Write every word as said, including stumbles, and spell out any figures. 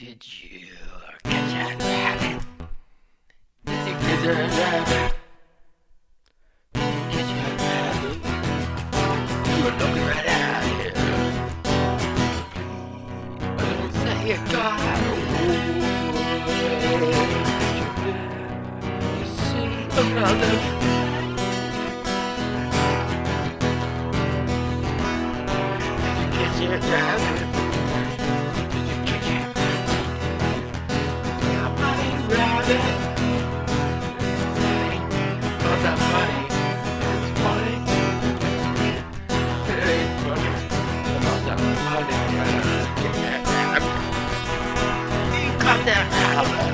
Did you catch a rabbit? Did you catch a rabbit? Did you catch a rabbit? You were looking right at it. Please, say it, God. You see another. Did you catch a rabbit? Cut that out.